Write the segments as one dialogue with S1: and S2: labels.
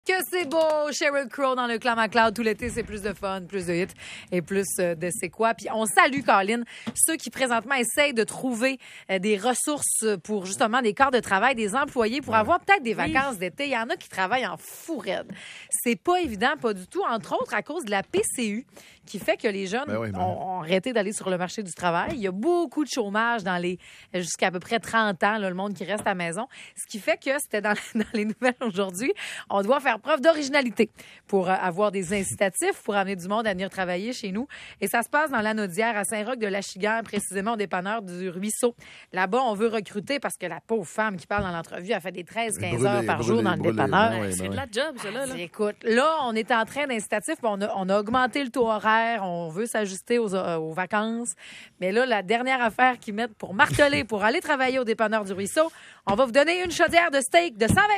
S1: Que c'est beau, Sheryl Crow dans le Clan MacLeod tout l'été, c'est plus de fun, plus de hits et plus de c'est quoi. Puis on salue, Colin, ceux qui présentement essayent de trouver des ressources pour justement des corps de travail, des employés pour avoir peut-être des vacances d'été. Il y en a qui travaillent en fou raide. C'est pas évident, pas du tout, entre autres à cause de la PCU qui fait que les jeunes ont arrêté d'aller sur le marché du travail. Il y a beaucoup de chômage dans les jusqu'à à peu près 30 ans, là, le monde qui reste à la maison. Ce qui fait que c'était dans les nouvelles aujourd'hui, on doit faire preuve d'originalité pour avoir des incitatifs pour amener du monde à venir travailler chez nous. Et ça se passe dans l'Anaudière, à Saint-Roch-de-Lachiguère, précisément au dépanneur du Ruisseau. Là-bas, on veut recruter parce que la pauvre femme qui parle dans l'entrevue a fait des 13-15 heures par jour dans le dépanneur.
S2: C'est de la job, ça, là.
S1: Écoute, là, on est en train d'incitatif. On a augmenté le taux horaire. On veut s'ajuster aux vacances. Mais là, la dernière affaire qu'ils mettent pour marteler, pour aller travailler au dépanneur du Ruisseau, on va vous donner une chaudière de steak de 120$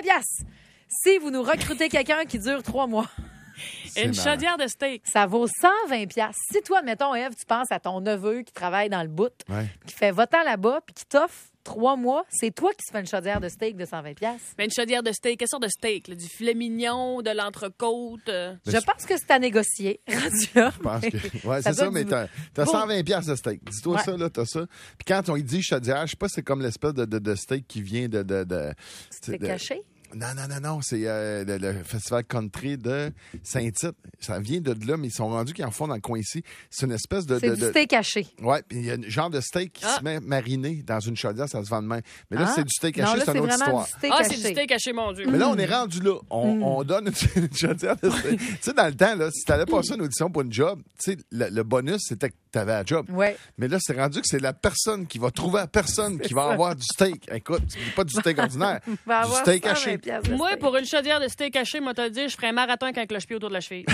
S1: si vous nous recrutez quelqu'un qui dure 3 mois.
S2: Une chaudière de steak.
S1: Ça vaut 120$. Si toi, mettons, Ève, tu penses à ton neveu qui travaille dans le bout, qui fait votant là-bas, puis qui t'offre 3 mois, c'est toi qui se fais une chaudière de steak de 120$.
S2: Mais une chaudière de steak, quelle sorte de steak? Là? Du filet mignon, de l'entrecôte?
S1: Je pense que c'est à négocier, rendu là.
S3: Je pense que... Ouais, c'est ça, mais t'as 120$ de steak. Dis-toi ça, là, t'as ça. Puis quand on dit chaudière, je sais pas, c'est comme l'espèce de steak qui vient de
S1: C'est caché?
S3: Non. C'est le festival country de Saint-Tite. Ça vient de là, mais ils sont rendus qu'ils en font dans le coin ici. C'est une espèce de...
S1: C'est du steak haché.
S3: Oui, puis il y a un genre de steak qui se met mariné dans une chaudière, ça se vend de même. Mais là, c'est du steak haché, c'est une autre histoire.
S1: C'est
S2: du steak haché, mon Dieu.
S3: Mais là, on est rendu là. On donne une chaudière de steak. Tu sais, dans le temps, là, si t'allais passer une audition pour une job, tu sais, le bonus, c'était que t'avais un job.
S1: Ouais.
S3: Mais là, c'est rendu que c'est la personne qui va trouver la personne qui va avoir du steak. Écoute, pas du steak ordinaire, du steak haché.
S2: Moi, pour une chaudière de steak haché, moi, t'as dit, je ferais un marathon avec un cloche-pied autour de la cheville.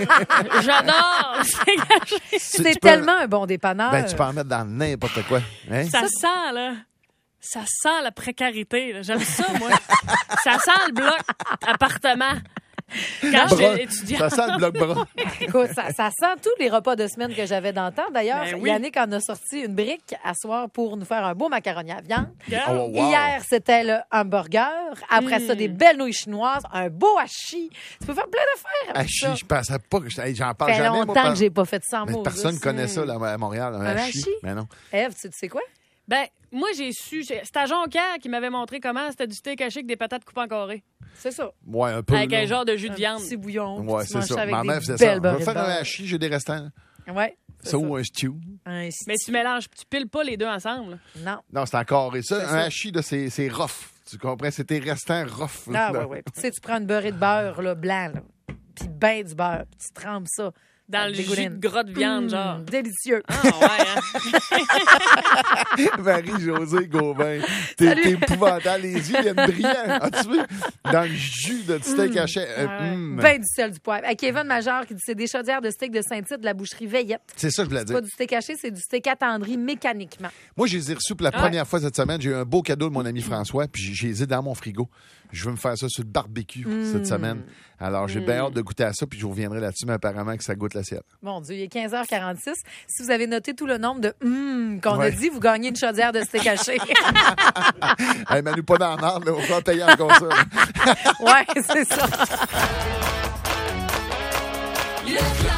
S2: J'adore le steak haché.
S1: C'est tellement un bon dépanneur.
S3: Ben, tu peux en mettre dans n'importe quoi. Hein?
S2: Ça sent, là. Ça sent la précarité. Là. J'aime ça, moi. Ça sent le bloc appartement. Quand j'étais étudiante.
S3: Ça sent le bloc bras.
S1: Écoute, ça sent tous les repas de semaine que j'avais dans le temps. D'ailleurs, Yannick en a sorti une brique à soir pour nous faire un beau macaroni à viande.
S3: Oh, wow.
S1: Hier, c'était le hamburger. Après ça, des belles nouilles chinoises, un beau hachis. Tu peux faire plein d'affaires avec ça.
S3: Hachis, je pensais pas que j'en parle
S1: Ça fait
S3: jamais.
S1: longtemps que j'ai pas fait ça en
S3: mais
S1: mots.
S3: personne ne connaît ça là, à Montréal, un hachis. Mais non.
S1: Ève, tu sais quoi?
S2: Ben, moi, j'ai su. C'était à Jonquière qui m'avait montré comment c'était du steak haché avec des patates coupées en carré.
S1: C'est ça.
S3: Ouais, un peu.
S2: Avec un genre de jus de viande.
S1: Un petit bouillon.
S3: Ouais, c'est ça.
S1: Ma
S3: Ma mère faisait ça. On va faire un hachis, j'ai des restants.
S1: Ouais.
S3: Ça ou un stew.
S2: Mais tu mélanges, tu piles pas les deux ensemble.
S1: Non.
S3: Non, c'est encore. Et ça, un hachis, là, c'est rough. Tu comprends? C'est tes restants rough.
S1: Ah, ouais. Tu sais, tu prends une beurrée de beurre là, blanc, là, puis ben du beurre, puis tu trempes ça.
S2: Dans le jus de gras de viande, genre.
S1: Délicieux.
S2: Ah, ouais, hein?
S3: Marie-Josée Gauvin. T'es épouvantable. Les yeux viennent brillants. As-tu vu? Dans le jus de steak haché.
S1: Ben du sel, du poivre. Kevin Major qui dit c'est des chaudières de steak de Saint-Tite de la boucherie Veillette.
S3: C'est ça que je voulais
S1: C'est
S3: dire.
S1: pas du steak haché, c'est du steak attendri mécaniquement.
S3: Moi, je les ai reçus pour la première fois cette semaine. J'ai eu un beau cadeau de mon ami François, puis j'ai les ai dans mon frigo. Je veux me faire ça sur le barbecue cette semaine. Alors, j'ai bien hâte de goûter à ça, puis je reviendrai là-dessus, mais apparemment que ça goûte l'assiette.
S1: Mon Dieu, il est 15h46. Si vous avez noté tout le nombre de qu'on a dit, vous gagnez une chaudière de steak haché.
S3: Hey, Manu, pas dans la marde, là, on va payer encore ça.
S1: Ouais, c'est ça.
S4: Le